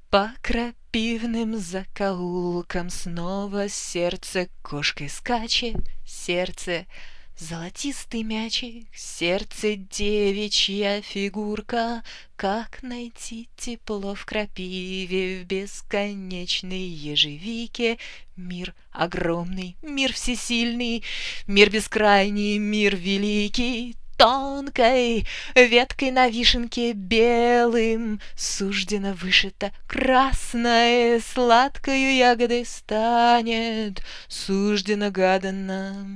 По крапивным закоулкам снова сердце кошкой скачет, сердце золотистый мячик, сердце девичья фигурка. Как найти тепло в крапиве, в бесконечной ежевике? Мир огромный, мир всесильный, мир бескрайний, мир великий. Тонкой веткой на вишенке белым суждено вышито красное, сладкою ягодой станет, суждено гадано.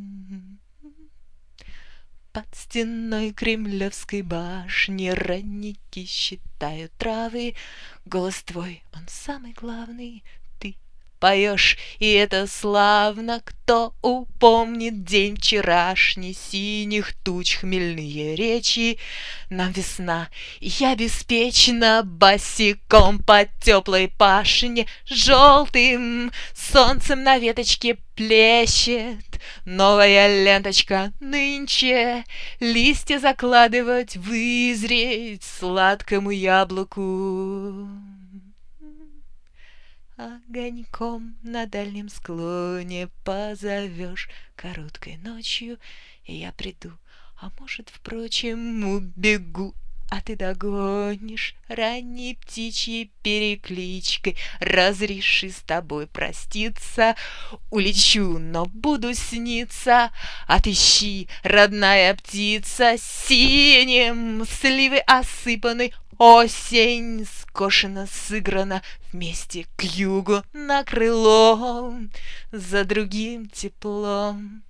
Под стеной Кремлевской башни ранники считают травы. Голос твой, он самый главный, ты поешь, и это славно. Кто упомнит день вчерашний, синих туч хмельные речи? Нам весна, и я беспечно босиком по теплой пашне, желтым солнцем на веточке плещет новая ленточка нынче. Листья закладывать, вызреть сладкому яблоку. Огоньком на дальнем склоне позовешь короткой ночью, и я приду, а может, впрочем, убегу, а ты догонишь ранней птичьей перекличкой. Разреши с тобой проститься, улечу, но буду сниться. Отыщи, родная птица, синим сливы осыпанной осень скошена, сыграна вместе к югу на крыло за другим теплом.